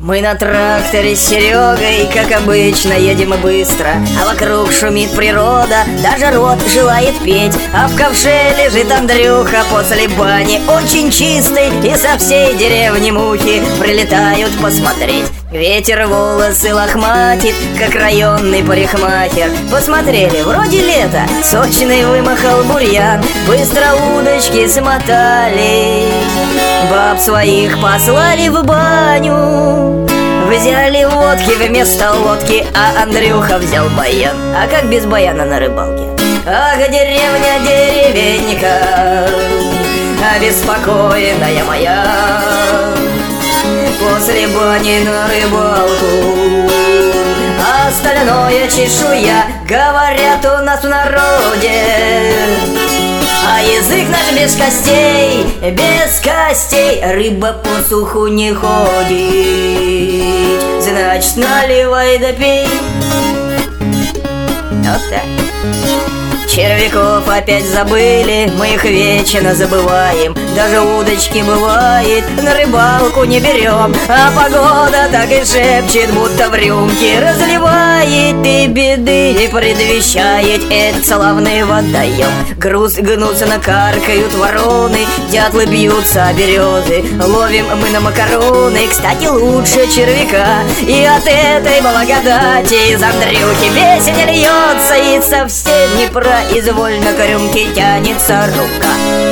Мы на тракторе с Серегой, как обычно, едем быстро, а вокруг шумит природа, даже рот желает петь. А в ковше лежит Андрюха после бани, очень чистый, и со всей деревни мухи прилетают посмотреть. Ветер волосы лохматит, как районный парикмахер. Посмотрели, вроде лето, сочный вымахал бурьян. Быстро удочки смотали, баб своих послали в баню. Взяли водки вместо лодки, а Андрюха взял баян. А как без баяна на рыбалке? Ах, деревня, деревенька, обеспокоенная моя, после бани на рыбалку, остальное чешуя. Говорят у нас в народе, а язык наш без костей, без костей. Рыба по суху не ходит, значит наливай да пей. Вот так. Червяков опять забыли, мы их вечно забываем. Даже удочки бывает, на рыбалку не берем, а погода так и шепчет, будто в рюмке разливает, и беды не предвещает этот славный водоем. Груз гнутся, накаркают вороны, дятлы бьются о березы, ловим мы на макароны, кстати, лучше червяка. И от этой благодати из Андрюхи песня льется, и совсем не произвольно к рюмке тянется рука.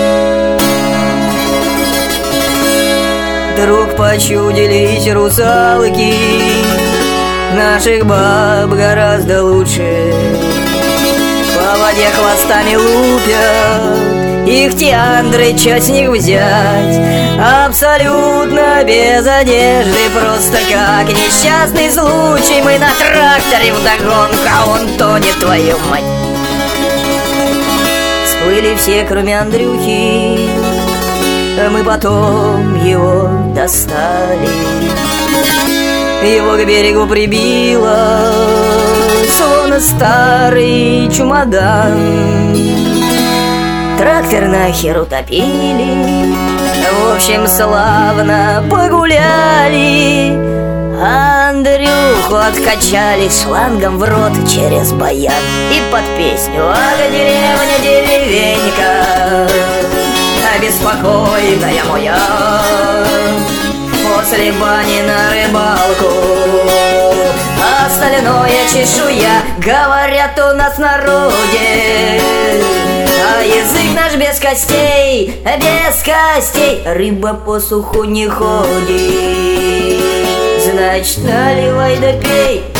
Вдруг почудились русалки, наших баб гораздо лучше. По воде хвостами лупят, их тиандры, чё с них взять? Абсолютно без одежды, просто как несчастный случай. Мы на тракторе вдогонку, а он тонет, твою мать. Всплыли все, кроме Андрюхи, мы потом его достали. Его к берегу прибило, словно старый чемодан. Трактор нахер утопили, в общем, славно погуляли. Андрюху откачали шлангом в рот через баян. И под песню: ах, деревня, деревенька, обеспокоенная моя, после бани на рыбалку, остальное чешуя. Говорят у нас в народе, а язык наш без костей, без костей. Рыба по суху не ходит, значит наливай да пей.